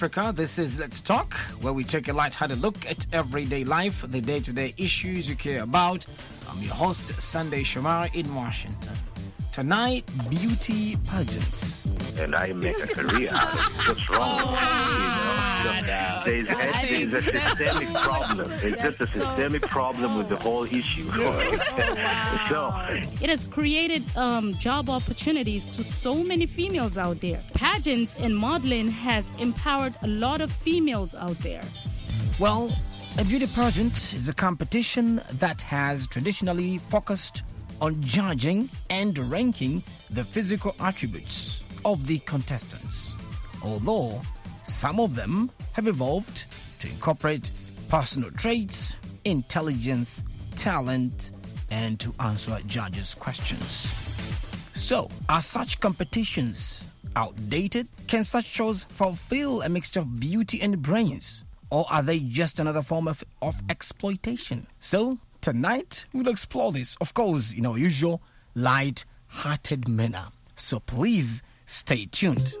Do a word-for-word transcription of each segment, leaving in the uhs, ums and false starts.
Africa. This is Let's Talk, where we take a light-hearted look at everyday life, the day-to-day issues you care about. I'm your host, Sunday Shomari in Washington. Tonight, beauty pageants. And I make a career out of it. What's wrong? Oh, you know? There's, a, there's a systemic so problem. It's just a systemic so problem with the whole issue. Oh, wow. So it has created um, job opportunities to so many females out there. Pageants and modeling has empowered a lot of females out there. Well, a beauty pageant is a competition that has traditionally focused on judging and ranking the physical attributes of the contestants, although some of them have evolved to incorporate personal traits, intelligence, talent, and to answer judges' questions. So, are such competitions outdated? Can such shows fulfill a mixture of beauty and brains? Or are they just another form of, of exploitation? So, tonight, we'll explore this, of course, in our usual light-hearted manner. So please stay tuned.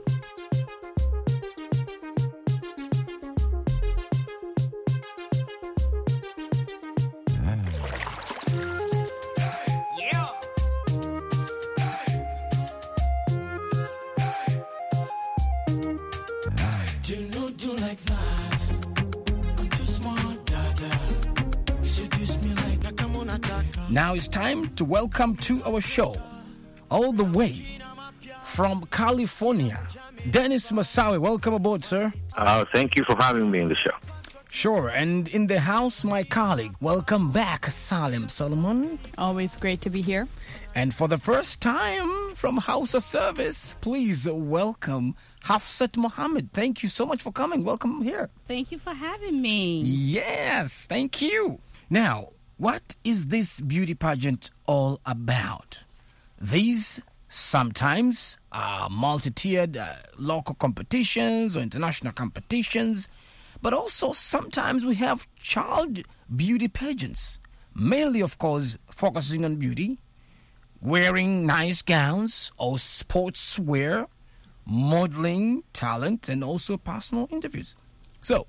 Now it's time to welcome to our show, all the way from California, Dennis Masawe. Welcome aboard, sir. Uh, thank you for having me in the show. Sure, and in the house, my colleague. Welcome back, Salim Solomon. Always great to be here. And for the first time from House of Service, please welcome Hafsat Mohammed. Thank you so much for coming. Welcome here. Thank you for having me. Yes, thank you. Now, what is this beauty pageant all about? These sometimes are multi-tiered uh, local competitions or international competitions, but also sometimes we have child beauty pageants, mainly, of course, focusing on beauty, wearing nice gowns or sportswear, modeling, talent, and also personal interviews. So,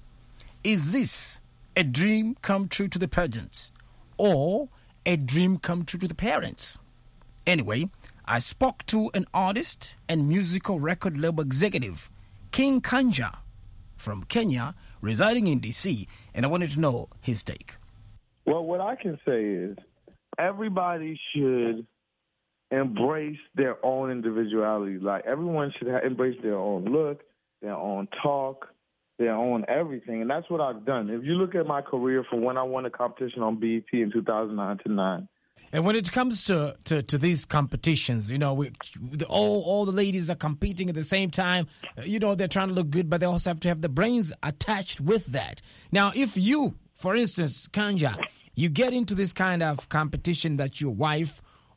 is this a dream come true to the pageants? Or a dream come true to the parents? Anyway, I spoke to an artist and musical record label executive, King Kanja, from Kenya, residing in D C, and I wanted to know his take. Well, what I can say is everybody should embrace their own individuality. Like, everyone should ha- embrace their own look, their own talk, their own everything, and that's what I've done. If you look at my career from when I won a competition on B E T in two thousand nine to nine. And when it comes to, to, to these competitions, you know, we, the, all all the ladies are competing at the same time. You know, they're trying to look good, but they also have to have the brains attached with that. Now, if you, for instance, Kanja, you get into this kind of competition that your wife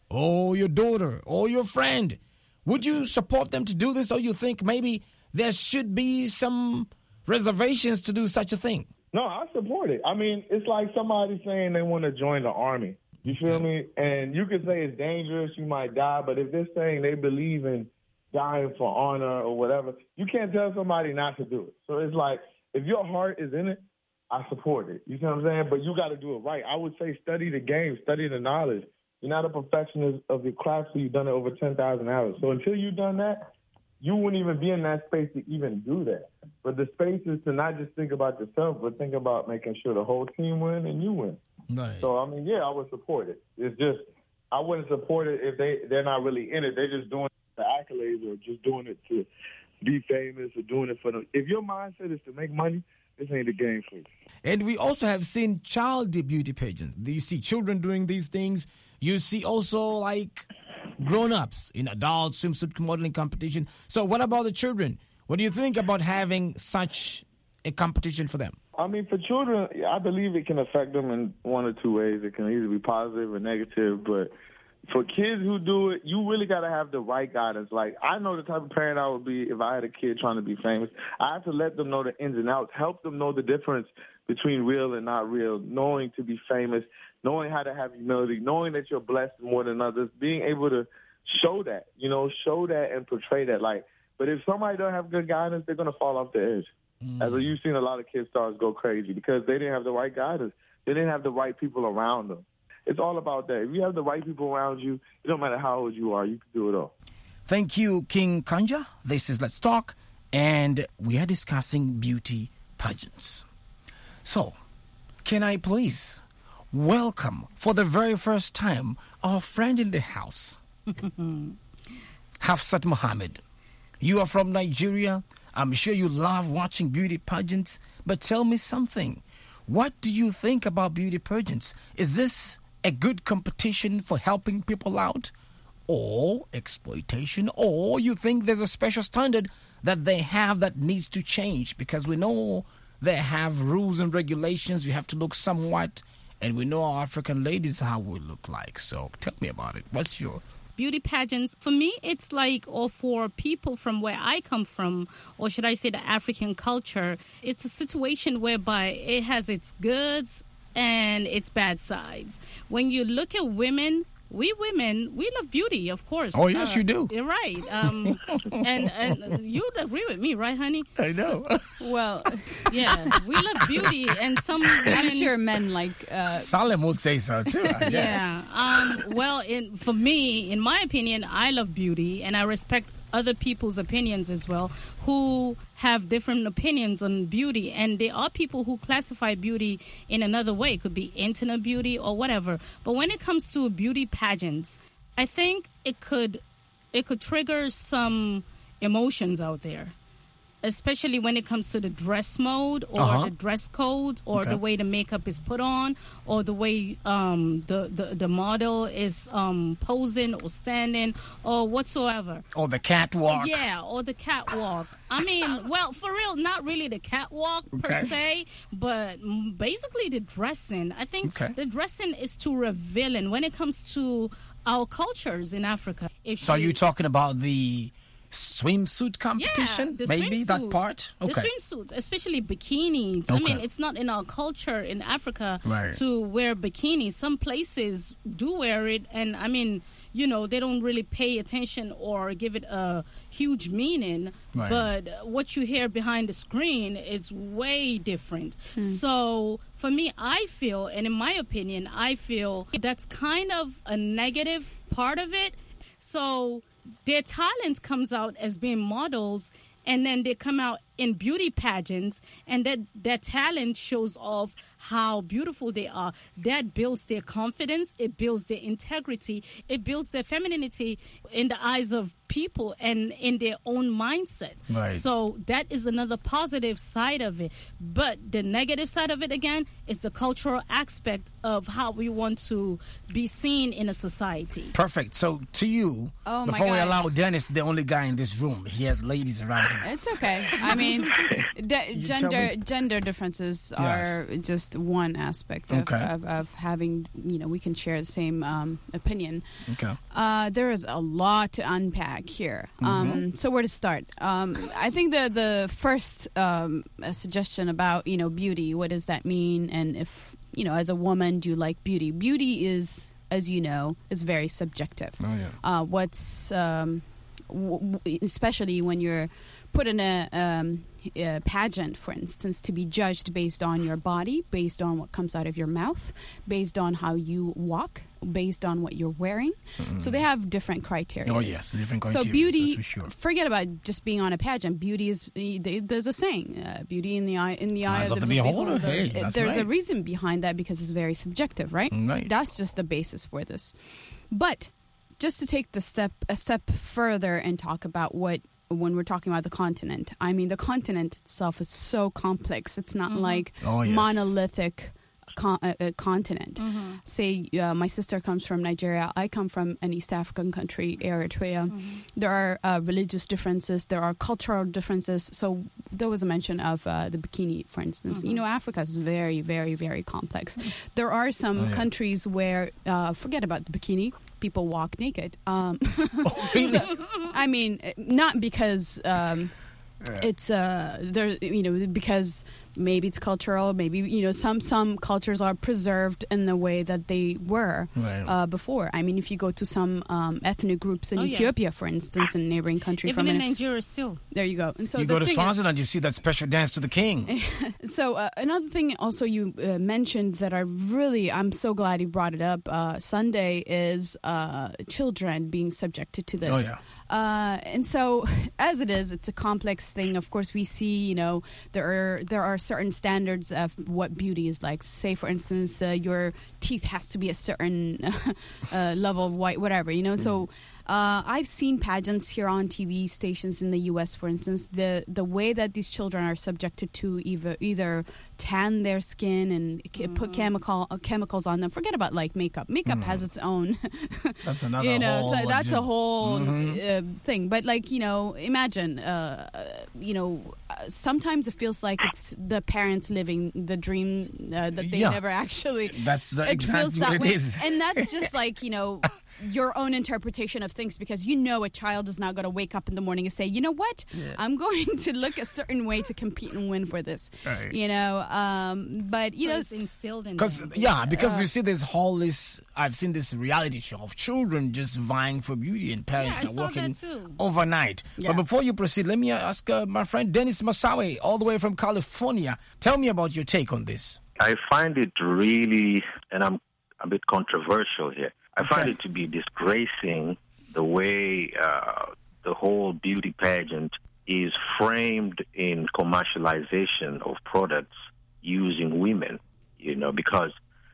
or your daughter or your friend, would you support them to do this, or you think maybe there should be some reservations to do such a thing? No, I support it. I mean, it's like somebody saying they want to join the army. You feel me? And you could say it's dangerous, you might die, but if they're saying they believe in dying for honor or whatever, you can't tell somebody not to do it. So it's like, if your heart is in it, I support it. You see what I'm saying? But you got to do it right. I would say study the game, study the knowledge. You're not a perfectionist of your craft, so you've done it over ten thousand hours. So until you've done that, you wouldn't even be in that space to even do that. But the space is to not just think about yourself, but think about making sure the whole team win and you win. Right. So, I mean, yeah, I would support it. It's just, I wouldn't support it if they, they're not really in it. They're just doing it for accolades or just doing it to be famous or doing it for them. If your mindset is to make money, this ain't the game for you. And we also have seen child beauty pageants. You see children doing these things. You see also, like, grown-ups in adult swimsuit modeling competition. So what about the children? What do you think about having such a competition for them? I mean, for children, I believe it can affect them in one or two ways. It can either be positive or negative. But for kids who do it, you really got to have the right guidance. Like, I know the type of parent I would be if I had a kid trying to be famous. I have to let them know the ins and outs, help them know the difference between real and not real, knowing to be famous, knowing how to have humility, knowing that you're blessed more than others, being able to show that, you know, show that and portray that. Like, but if somebody don't have good guidance, they're going to fall off the edge. Mm. As you've seen a lot of kid stars go crazy because they didn't have the right guidance. They didn't have the right people around them. It's all about that. If you have the right people around you, it don't matter how old you are, you can do it all. Thank you, King Kanja. This is Let's Talk, and we are discussing beauty pageants. So, can I please welcome for the very first time our friend in the house, Hafsat Mohammed. You are from Nigeria. I'm sure you love watching beauty pageants, but tell me something. What do you think about beauty pageants? Is this a good competition for helping people out, or exploitation, or you think there's a special standard that they have that needs to change? Because we know they have rules and regulations. You have to look somewhat, and we know our African ladies how we look like. So tell me about it. What's your... Beauty pageants, for me, it's like, or for people from where I come from, or should I say the African culture, it's a situation whereby it has its goods and its bad sides. When you look at women, we women, we love beauty, of course. Oh, yes, uh, you do. You're right. Um, and, and you'd agree with me, right, honey? I know. So, well, yeah, we love beauty. And some women... I'm sure men like... Uh, Salem would say so, too. Yeah. Um, well, in, for me, in my opinion, I love beauty, and I respect other people's opinions as well, who have different opinions on beauty. And there are people who classify beauty in another way. It could be internet beauty or whatever. But when it comes to beauty pageants, I think it could it could trigger some emotions out there, especially when it comes to the dress mode or uh-huh. the dress codes or okay. the way the makeup is put on or the way um, the, the, the model is um, posing or standing or whatsoever. Or the catwalk. Yeah, or the catwalk. I mean, well, for real, not really the catwalk per okay. se, but basically the dressing. I think okay. the dressing is too revealing when it comes to our cultures in Africa. If so she, are you talking about the... swimsuit competition, yeah, the maybe swimsuits, that part. Okay. The swimsuits, especially bikinis. Okay. I mean, it's not in our culture in Africa right. to wear bikinis. Some places do wear it, and I mean, you know, they don't really pay attention or give it a huge meaning. Right. But what you hear behind the screen is way different. Mm. So for me, I feel, and in my opinion, I feel that's kind of a negative part of it. So their talent comes out as being models, and then they come out in beauty pageants, and that their talent shows off how beautiful they are. That builds their confidence, it builds their integrity, it builds their femininity in the eyes of people and in their own mindset. Right. So that is another positive side of it. But the negative side of it, again, is the cultural aspect of how we want to be seen in a society. Perfect. So to you, oh before my we God. allow Dennis, the only guy in this room, he has ladies around him. It's okay. I mean, de- gender gender differences yes. are just one aspect of, okay. of, of having, you know, we can share the same um, opinion. Okay. Uh, there is a lot to unpack here. Mm-hmm. Um, so where to start? Um, I think the the first um, suggestion about, you know, beauty, what does that mean? And if, you know, as a woman, do you like beauty? Beauty is, as you know, is very subjective. Oh, yeah. Uh, what's, um, w- w- especially when you're put in a, um, a pageant, for instance, to be judged based on your body, based on what comes out of your mouth, based on how you walk, based on what you're wearing. Mm-hmm. So they have different criteria. Oh, yes, different criteria. So beauty, for sure. Forget about just being on a pageant. Beauty is, there's a saying, uh, beauty in the eye, in the eye Eyes of the, the beholder. beholder. Hey, that's there's right. a reason behind that because it's very subjective, right? Right. That's just the basis for this. But just to take the step a step further and talk about what, when we're talking about the continent, I mean, the continent itself is so complex. It's not mm-hmm. like oh, yes. monolithic con- uh, uh, continent. Mm-hmm. Say uh, my sister comes from Nigeria. I come from an East African country, Eritrea. Mm-hmm. There are uh, religious differences. There are cultural differences. So there was a mention of uh, the bikini, for instance. Mm-hmm. You know, Africa is very, very, very complex. Mm-hmm. There are some oh, yeah. countries where, uh, forget about the bikini, people walk naked. Um, oh, really? so, I mean, not because um, yeah. it's uh, there. You know, because maybe it's cultural. Maybe, you know, some some cultures are preserved in the way that they were right. uh, before. I mean, if you go to some um, ethnic groups in oh, Ethiopia, yeah. for instance, in a neighboring country, even from in an, Nigeria, still. There you go. And so you the go to thing Swaziland, you see that special dance to the king. So uh, another thing also you uh, mentioned that I really, I'm so glad you brought it up. Uh, Sunday is uh, children being subjected to this. Oh, yeah. Uh, and so, as it is, it's a complex thing. Of course, we see, you know, there are there are certain standards of what beauty is like. Say, for instance, uh, your teeth has to be a certain uh, level of white, whatever, you know. So uh, I've seen pageants here on T V stations in the U S, for instance. The the way that these children are subjected to either either tan their skin and mm-hmm. put chemical uh, chemicals on them. Forget about like makeup. Makeup mm. has its own. That's another. You know, whole so that's a whole mm-hmm. uh, thing. But like, you know, imagine, uh, you know, uh, sometimes it feels like it's the parents living the dream uh, that they yeah. never actually. That's uh, it exactly feels that what it way. is. And that's just like, you know, your own interpretation of things, because you know a child is not going to wake up in the morning and say, you know what, yeah. I'm going to look a certain way to compete and win for this. Right. You know, um, but you so know, it's instilled in because them. yeah, because uh, you see this whole this. I've seen this reality show of children just vying for beauty, and parents Yeah, I are saw working that too. overnight. Yeah. But before you proceed, let me ask uh, my friend Dennis Masawe, all the way from California. Tell me about your take on this. I find it really, and I'm a bit controversial here, I Okay. find it to be disgracing the way uh, the whole beauty pageant is framed in commercialization of products using women, you know, because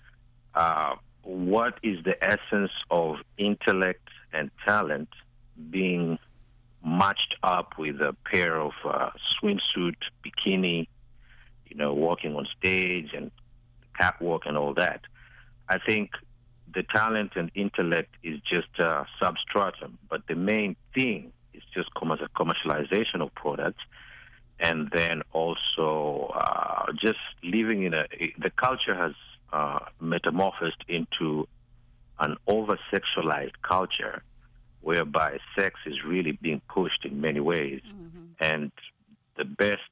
uh, what is the essence of intellect and talent being matched up with a pair of uh, swimsuit, bikini, you know, walking on stage and catwalk and all that? I think the talent and intellect is just a substratum, but the main thing is just commercial, commercialization of products, and then also uh, just living in a. The culture has uh, metamorphosed into an over-sexualized culture, whereby sex is really being pushed in many ways, mm-hmm. and the best,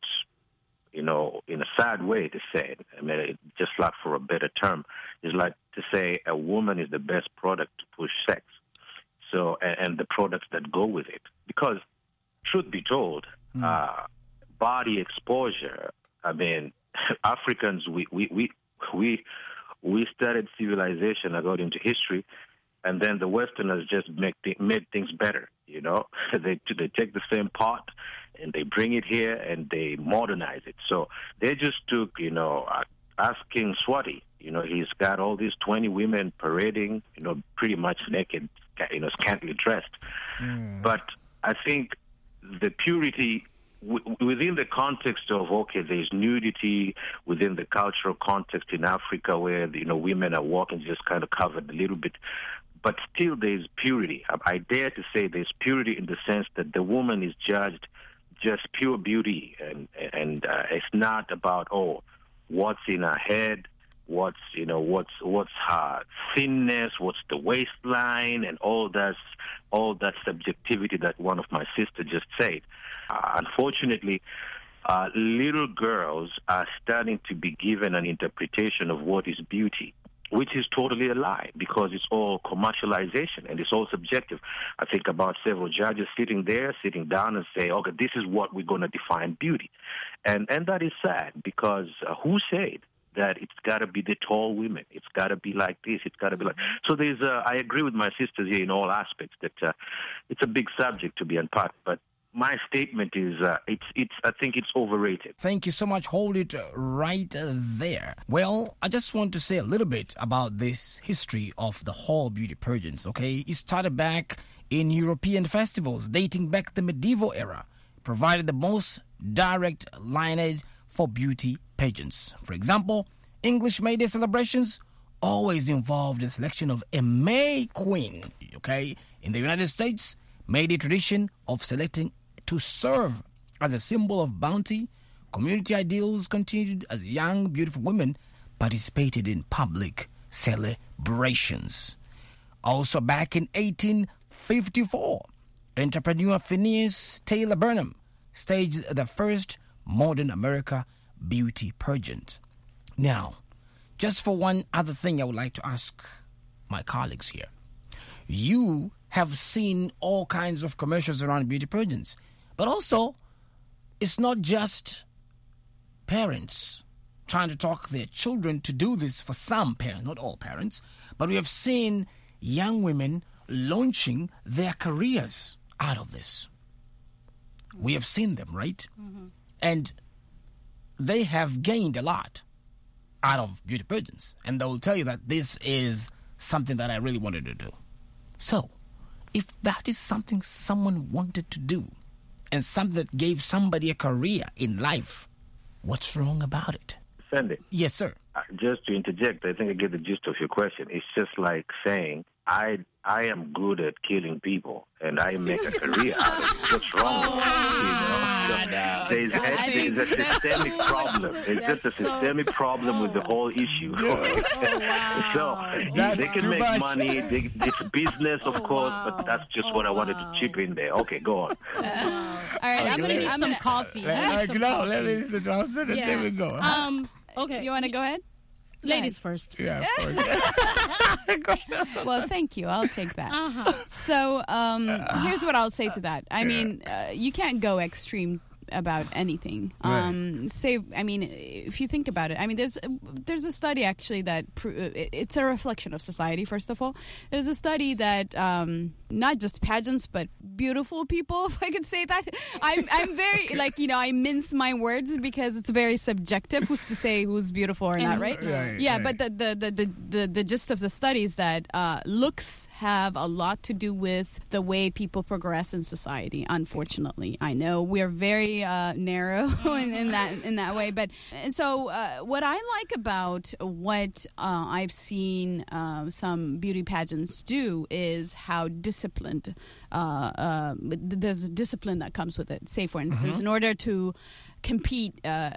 you know, in a sad way to say it, I mean, just like for a better term, is like to say a woman is the best product to push sex. So, and, and the products that go with it. Because, truth be told, mm. uh, body exposure, I mean, Africans, we, we, we, we, we started civilization according to history, and then the Westerners just make th- made things better, you know. they they take the same pot and they bring it here and they modernize it. So they just took, you know, uh, ask King Swati, you know, he's got all these twenty women parading, you know, pretty much naked, you know, scantily dressed. Mm. But I think the purity w- within the context of, okay, there's nudity within the cultural context in Africa where, you know, women are walking just kind of covered a little bit. But still there's purity. I, I dare to say there's purity in the sense that the woman is judged just pure beauty. And, and uh, it's not about, oh, what's in her head, what's, you know, what's what's her thinness, what's the waistline, and all that, all that subjectivity that one of my sisters just said. Uh, unfortunately, uh, little girls are starting to be given an interpretation of what is beauty, which is totally a lie because it's all commercialization and it's all subjective. I think about several judges sitting there, sitting down and say, okay, this is what we're going to define beauty. And and that is sad because uh, who said that it's got to be the tall women? It's got to be like this. It's got to be like... So there's, uh, I agree with my sisters here in all aspects that uh, it's a big subject to be unpacked, but my statement is, uh, it's, it's. I think it's overrated. Thank you so much. Hold it right there. Well, I just want to say a little bit about this history of the whole beauty pageants, okay? It started back in European festivals, dating back the medieval era, provided the most direct lineage for beauty pageants. For example, English May Day celebrations always involved the selection of a May Queen, okay? In the United States, May Day tradition of selecting to serve as a symbol of bounty, community ideals continued as young, beautiful women participated in public celebrations. Also back in eighteen fifty-four, entrepreneur Phineas Taylor Burnham staged the first modern America beauty pageant. Now, just for one other thing I would like to ask my colleagues here. You have seen all kinds of commercials around beauty pageants, but also it's not just parents trying to talk their children to do this. For some parents, not all parents, but we have seen young women launching their careers out of this. We have seen them, right? Mm-hmm. And they have gained a lot out of beauty pageants. And they will tell you that this is something that I really wanted to do. So, if that is something someone wanted to do and something that gave somebody a career in life, what's wrong about it? Sandy. Yes, sir. Uh, just to interject, I think I get the gist of your question. It's just like saying, I I am good at killing people, and I make a career out of it. What's wrong with that? You know? So there's, a, there's a systemic problem. There's just a systemic so, problem oh. with the whole issue. Oh, wow. So that's they can make much. money. They, it's business, of oh, course, wow. but that's just oh, what I wanted wow. to chip in there. Okay, go on. Uh, all right, okay, I'm gonna need I'm some gonna, coffee. Let, some no, coffee. let me listen to what I'm Yeah. There we go. Um, okay. You want to go ahead? Ladies first. Yeah, of course. Well, thank you. I'll take that. Uh-huh. So um, here's what I'll say to that. I mean, uh, you can't go extreme about anything. Um, Right. Say, I mean, if you think about it, I mean, there's there's a study actually that pr- it's a reflection of society. First of all, there's a study that um, not just pageants but beautiful people, if I could say that. I'm I'm very like you know I mince my words because it's very subjective. Who's to say who's beautiful or not, right? Right, Yeah, right. but the the, the, the, the the gist of the study is that uh, looks have a lot to do with the way people progress in society. Unfortunately, I know we're very uh, narrow in, in that in that way, but and so uh, what I like about what uh, I've seen uh, some beauty pageants do is how disciplined. Uh, uh, there's a discipline that comes with it. Say, for instance, mm-hmm. in order to compete uh, uh,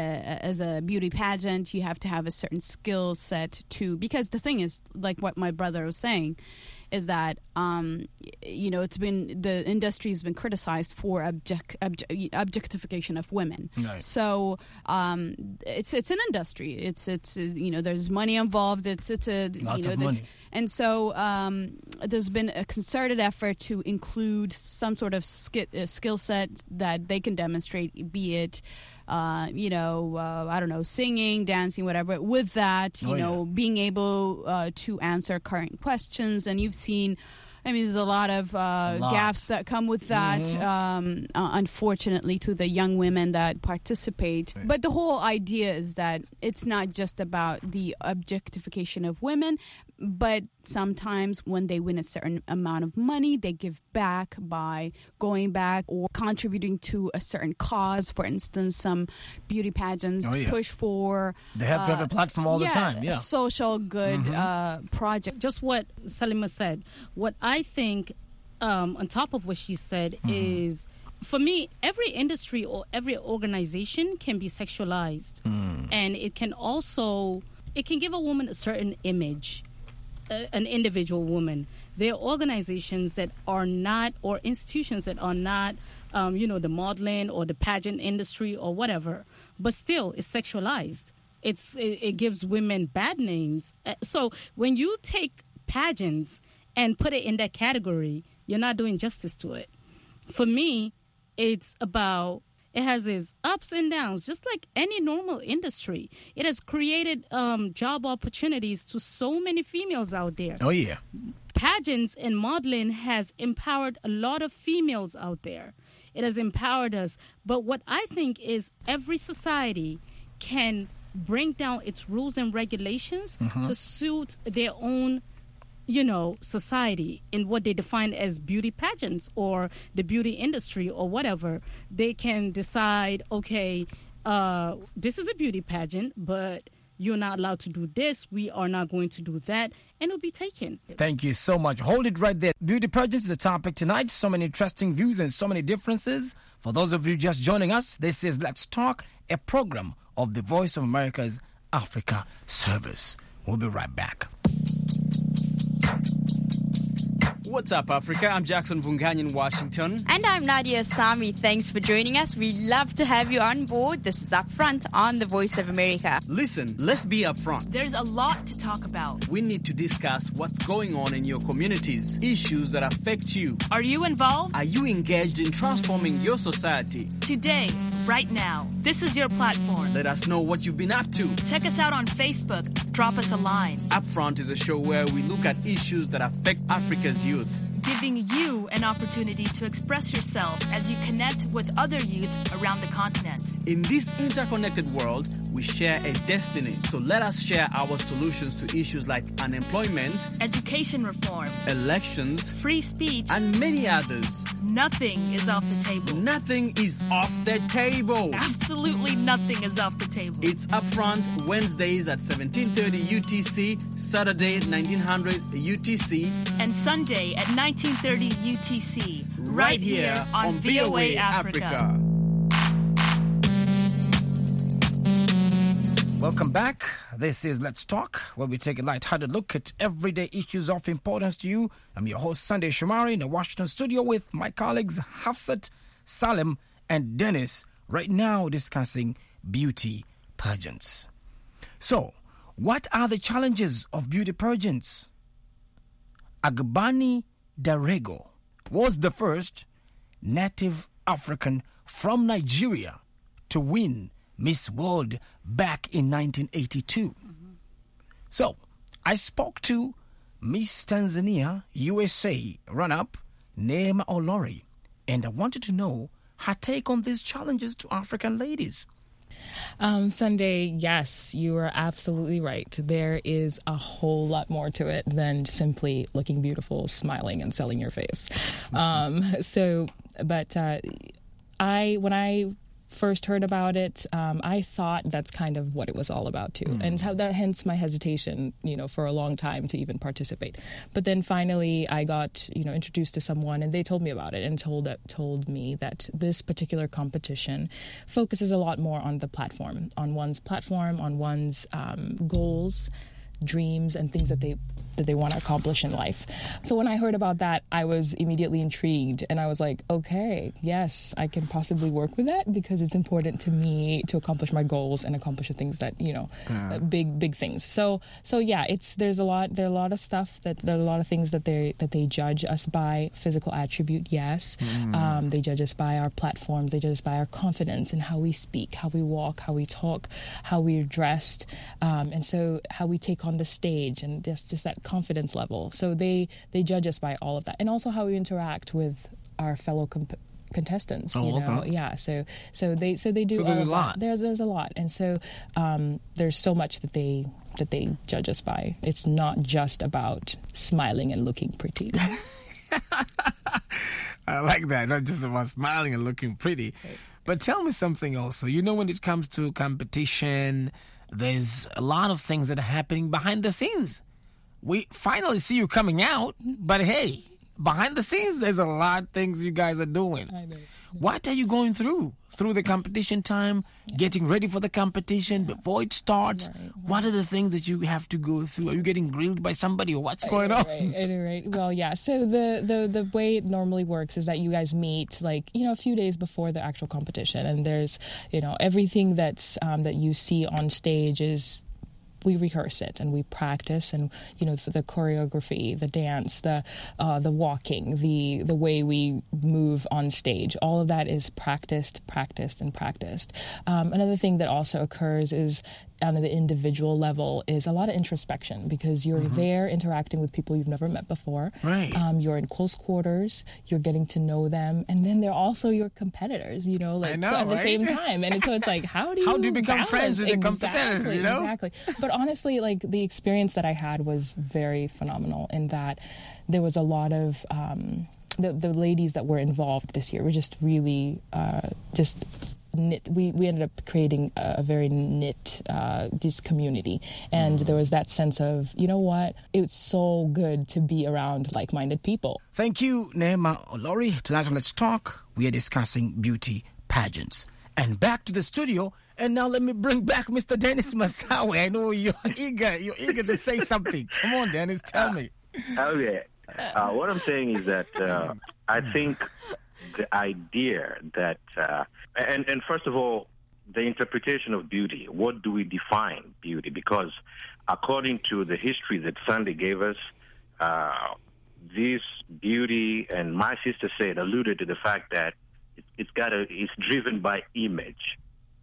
as a beauty pageant, you have to have a certain skill set to. Because the thing is, like what my brother was saying, is that um, you know it's been the industry has been criticized for object, object, objectification of women. Right. So um, it's it's an industry. It's it's uh, you know there's money involved. It's it's a Lots you know of that's, money. and so um, there's been a concerted effort to include some sort of sk- uh, skill set that they can demonstrate, be it. Uh, you know, uh, I don't know, singing, dancing, whatever. With that, you oh, know, yeah. being able uh, to answer current questions. And you've seen, I mean, there's a lot of uh, lot. gaps that come with that, Mm-hmm. um, uh, unfortunately, to the young women that participate. Right. But the whole idea is that it's not just about the objectification of women, but sometimes when they win a certain amount of money, they give back by going back or contributing to a certain cause. For instance, some beauty pageants Oh, yeah. push for... They have to have a platform all yeah, the time. Yeah. social good Mm-hmm. uh, project. Just what Salima said. What I think, um, on top of what she said, Mm-hmm. is for me, every industry or every organization can be sexualized, Mm. and it can also it can give a woman a certain image. A, an individual woman. There are organizations that are not, or institutions that are not, um, you know, the modeling or the pageant industry or whatever, but still it's sexualized. It's it, it gives women bad names. Uh, So when you take pageants and put it in that category, you're not doing justice to it. For me, it's about. It has its ups and downs, just like any normal industry. It has created um, job opportunities to so many females out there. Oh, yeah. Pageants and modeling has empowered a lot of females out there. It has empowered us. But what I think is every society can bring down its rules and regulations Mm-hmm. to suit their own you know, society in what they define as beauty pageants or the beauty industry or whatever. They can decide, okay, uh, this is a beauty pageant, but you're not allowed to do this. We are not going to do that. And it'll be taken. Thank you so much. Hold it right there. Beauty pageants is the topic tonight. So many interesting views and so many differences. For those of you just joining us, this is Let's Talk, a program of the Voice of America's Africa Service. We'll be right back. What's up, Africa? I'm Jackson Vunganyi in Washington. And I'm Nadia Sami. Thanks for joining us. We love to have you on board. This is Upfront on the Voice of America. Listen, let's be upfront. There's a lot to talk about. We need to discuss what's going on in your communities, issues that affect you. Are you involved? Are you engaged in transforming your society? Today, right now, this is your platform. Let us know what you've been up to. Check us out on Facebook. Drop us a line. Upfront is a show where we look at issues that affect Africa's youth, giving you an opportunity to express yourself as you connect with other youth around the continent. In this interconnected world, we share a destiny. So let us share our solutions to issues like unemployment, education reform, elections, free speech, and many others. Nothing is off the table. Nothing is off the table. Absolutely nothing is off the table. It's Upfront Wednesdays at seventeen thirty U T C, Saturday nineteen hundred U T C, and Sunday at nineteen thirty U T C, right, right here, here on, on V O A Africa. Africa. Welcome back. This is Let's Talk, where we take a light-hearted look at everyday issues of importance to you. I'm your host, Sunday Shomari, in the Washington studio with my colleagues Hafsat, Salem, and Dennis, right now discussing beauty pageants. So, what are the challenges of beauty pageants? Agbani Darego was the first native African from Nigeria to win Miss World back in nineteen eighty-two. Mm-hmm. So, I spoke to Miss Tanzania U S A run-up Neema Olori, and I wanted to know her take on these challenges to African ladies. Um, Sunday, yes, you are absolutely right. There is a whole lot more to it than simply looking beautiful, smiling, and selling your face. Mm-hmm. Um, so, but uh, I, when I first heard about it, um, I thought that's kind of what it was all about too, mm. and how that hence my hesitation, you know, for a long time to even participate. But then finally, I got you know introduced to someone, and they told me about it and told that told me that this particular competition focuses a lot more on the platform, on one's platform, on one's um, goals, dreams, and things that they that they want to accomplish in life. So when I heard about that, I was immediately intrigued, and I was like, okay, yes, I can possibly work with that because it's important to me to accomplish my goals and accomplish the things that, you know, uh, big, big things. So, so yeah, it's, there's a lot, there are a lot of stuff that, there are a lot of things that they, that they judge us by. Physical attribute, yes. Mm. Um, they judge us by our platforms. They judge us by our confidence and how we speak, how we walk, how we talk, how we're dressed. Um, and so how we take on the stage, and just, just that confidence level. So they they judge us by all of that, and also how we interact with our fellow comp- contestants. Oh, you know, okay. yeah. So so they so they do. So there's all a of lot. That. There's there's a lot, and so um, there's so much that they that they judge us by. It's not just about smiling and looking pretty. I like that. Not just about smiling and looking pretty, right. But tell me something also. You know, when it comes to competition, there's a lot of things that are happening behind the scenes. We finally see you coming out, but hey, behind the scenes, there's a lot of things you guys are doing. I know. What are you going through? Through the competition time, yeah. Getting ready for the competition, yeah. Before it starts? Right, right. What are the things that you have to go through? Are you getting grilled by somebody, or what's going right, on? Right, right, right. Well, yeah. So the, the, the way it normally works is that you guys meet, like, you know, a few days before the actual competition. And there's, you know, everything that's um, that you see on stage is, we rehearse it and we practice, and you know, the choreography, the dance, the uh, the walking, the the way we move on stage, all of that is practiced, practiced, and practiced. Um, another thing that also occurs is on the individual level is a lot of introspection, because you're mm-hmm. there interacting with people you've never met before. Right. Um, you're in close quarters. You're getting to know them, and then they're also your competitors. You know, like I know, so at right? the same time, and so it's like, how do you how do you become balance? friends with exactly, the competitors? You know, exactly. But honestly, like the experience that I had was very phenomenal in that there was a lot of um, the the ladies that were involved this year were just really uh, just. Knit. We, we ended up creating a, a very knit uh, this community, and mm. there was that sense of, you know what, it's so good to be around like-minded people. Thank you, Neema Olori. Tonight on Let's Talk, we are discussing beauty pageants. And back to the studio, and now let me bring back Mister Dennis Masawe. I know you're eager, you're eager to say something. Come on, Dennis, tell me. Okay, uh, what I'm saying is that uh, I think the idea that, uh, and, and first of all, the interpretation of beauty. What do we define beauty? Because according to the history that Sunday gave us, uh, this beauty, and my sister said, alluded to the fact that it, it's got a, it's driven by image.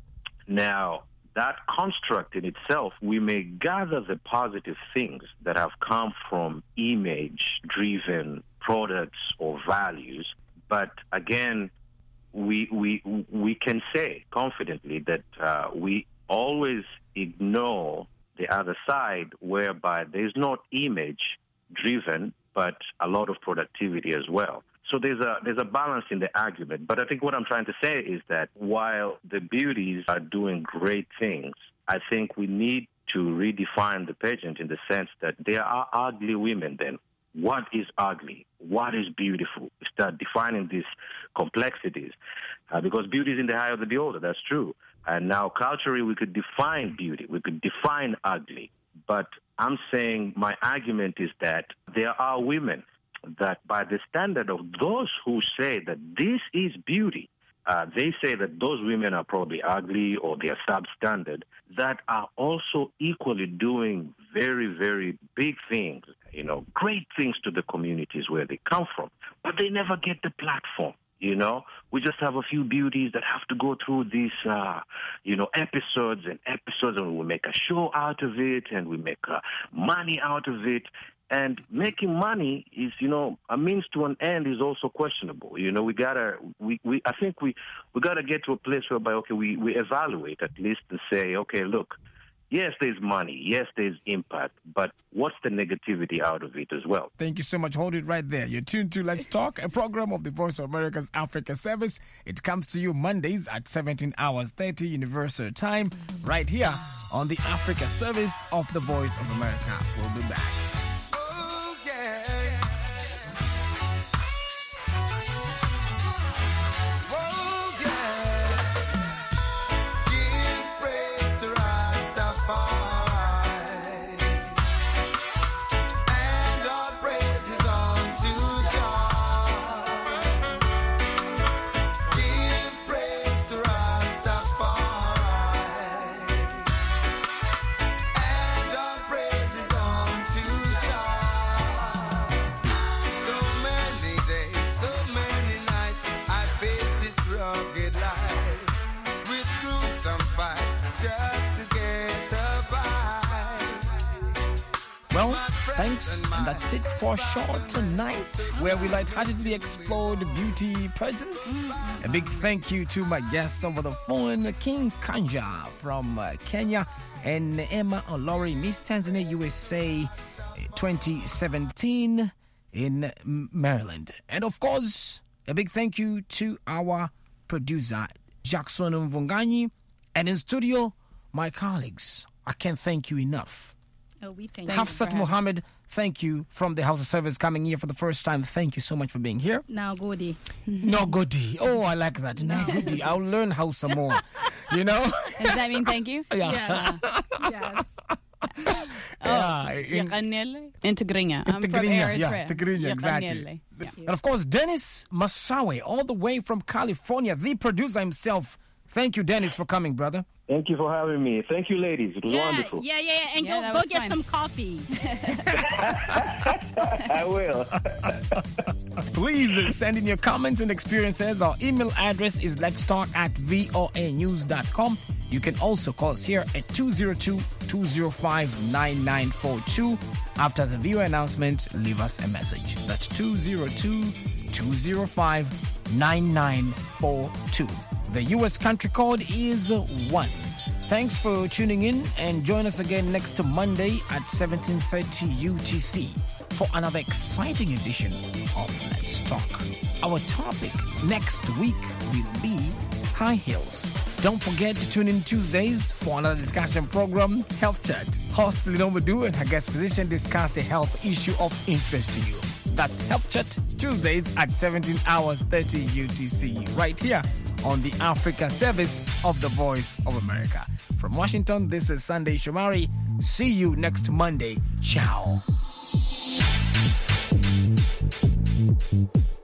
Now, that construct in itself, we may gather the positive things that have come from image-driven products or values, but again, we we we can say confidently that uh, we always ignore the other side, whereby there's not image-driven, but a lot of productivity as well. So there's a there's a balance in the argument. But I think what I'm trying to say is that while the beauties are doing great things, I think we need to redefine the pageant in the sense that there are ugly women then. What is ugly? What is beautiful? Start defining these complexities. Uh, because beauty is in the eye of the beholder, that's true. And now culturally we could define beauty. We could define ugly. But I'm saying my argument is that there are women that by the standard of those who say that this is beauty, uh, they say that those women are probably ugly or they are substandard, that are also equally doing very, very big things, you know, great things to the communities where they come from. But they never get the platform, you know. We just have a few beauties that have to go through these, uh, you know, episodes and episodes, and we make a show out of it, and we make uh, money out of it. And making money is, you know, a means to an end is also questionable. You know, we gotta, we, we I think we, we gotta get to a place whereby, okay, we, we evaluate at least and say, okay, look, yes, there's money, yes, there's impact, but what's the negativity out of it as well? Thank you so much. Hold it right there. You're tuned to Let's Talk, a program of the Voice of America's Africa Service. It comes to you Mondays at seventeen hours thirty Universal Time, right here on the Africa Service of the Voice of America. We'll be back. Well, thanks. And that's it for a show tonight, where we lightheartedly explored beauty pageants. A big thank you to my guests over the phone, King Kanja from uh, Kenya and Emma Olori, Miss Tanzania U S A twenty seventeen in Maryland. And of course, a big thank you to our producer, Jackson Mvunganyi, and in studio, my colleagues. I can't thank you enough. Oh, we thank you. Hafsat Mohammed, thank you from the House of Service coming here for the first time. Thank you so much for being here. Now, Godi. No, Godi. Oh, I like that. Now, Godi. I'll learn Hausa more. You know? Does that mean thank you? Yeah. Yes. Yes. Yeah, in- Yakanele? In Tigrinya. I'm from Tigrinya, Eritrea. yeah, Tigrinya, exactly. Yeah. And of course, Dennis Masawe, all the way from California, the producer himself. Thank you, Dennis, for coming, brother. Thank you for having me. Thank you, ladies. It was Yeah, wonderful. yeah, yeah, yeah. And Yeah, go, that go was get fun. some coffee. I will. Please send in your comments and experiences. Our email address is let's talk at voa news dot com. You can also call us here at two zero two, two zero five, nine nine four two. After the viewer announcement, leave us a message. That's two zero two, two zero five, nine nine four two. The U S country code is one. Thanks for tuning in, and join us again next Monday at seventeen thirty U T C for another exciting edition of Let's Talk. Our topic next week will be high heels. Don't forget to tune in Tuesdays for another discussion program, Health Chat. Host Lino Madu and her guest physician discuss a health issue of interest to you. That's Health Chat, Tuesdays at seventeen hours thirty U T C, right here on the Africa Service of the Voice of America. From Washington, this is Sunday Shomari. See you next Monday. Ciao. Bye.